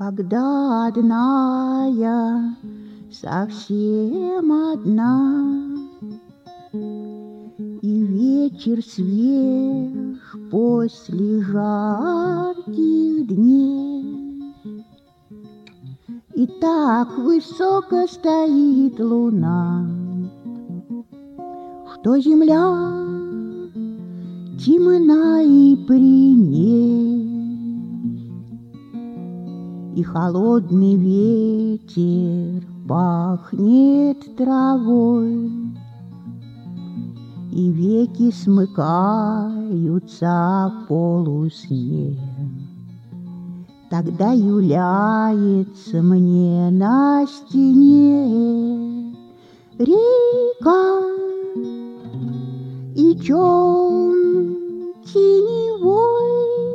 Когда одна я, совсем одна, и вечер свеж после жарких дней, и так высоко стоит луна, что земля темна и при ней, и холодный ветер пахнет травой, и веки смыкаются в полусне. Тогда является мне на стене река и чон теневой,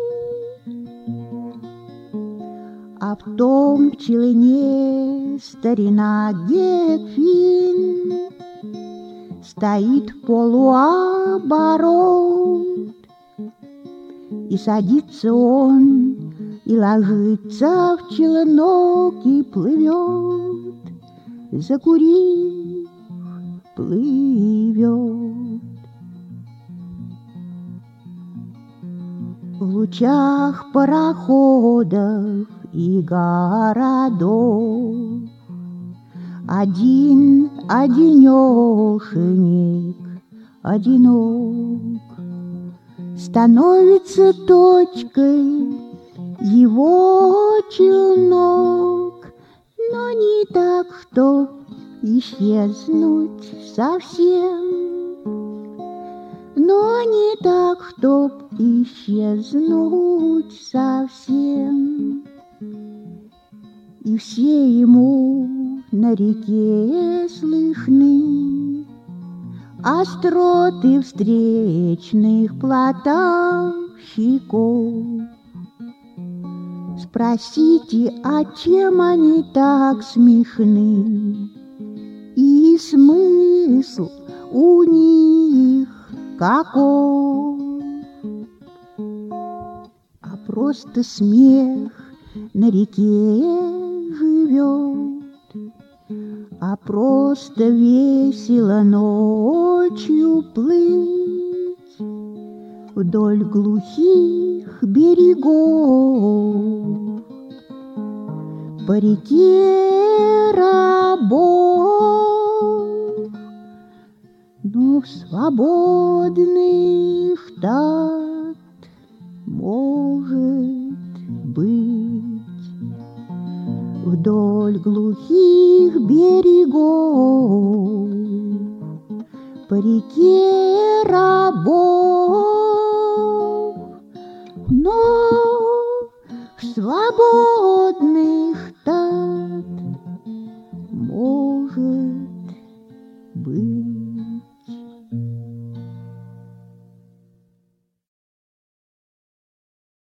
а в том челне старина Геквин стоит в полуоборот, и садится он, и ложится в челнок, и плывет, закурив, плывет. В лучах пароходов и городов один-одинешенек, одинок, становится точкой его челнок, но не так, чтоб исчезнуть совсем, но не так, чтоб исчезнуть совсем. И все ему на реке слышны остроты встречных плотовщиков. Спросите, а чем они так смешны, и смысл у них каков? А просто смех на реке живет, а просто весело ночью плыть вдоль глухих берегов по реке рабов. Но в свободных так может быть вдоль глухих берегов по реке рабов, но в свободных